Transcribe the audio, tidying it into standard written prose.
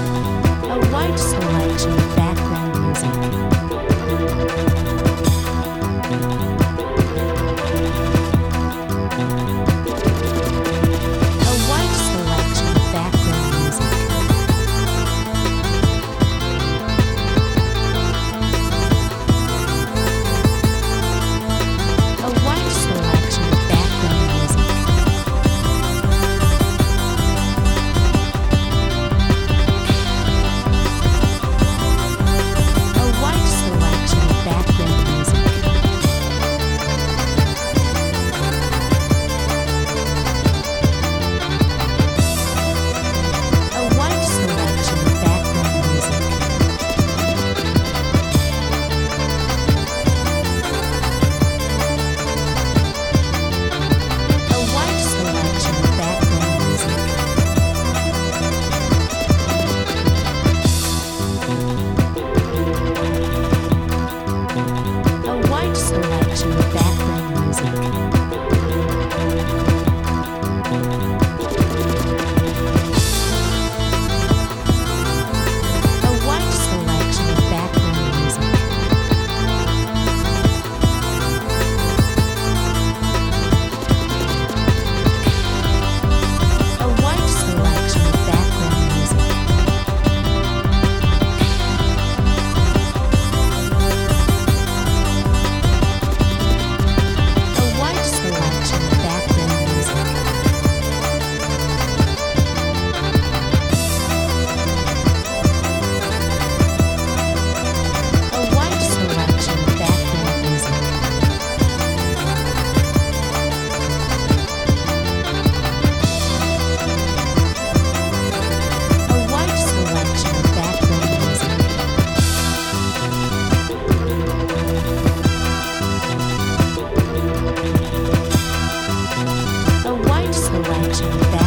A wide selection of background music. A wide selection of background music. A wide selection of background music. A wide selection of background music. A wide selection of background music. A wide selection of background music. A wide selection of background music. A wide selection of background music. A wide selection of background music. A wide selection of background music. A wide selection of background music. A wide selection of background music. A wide selection of background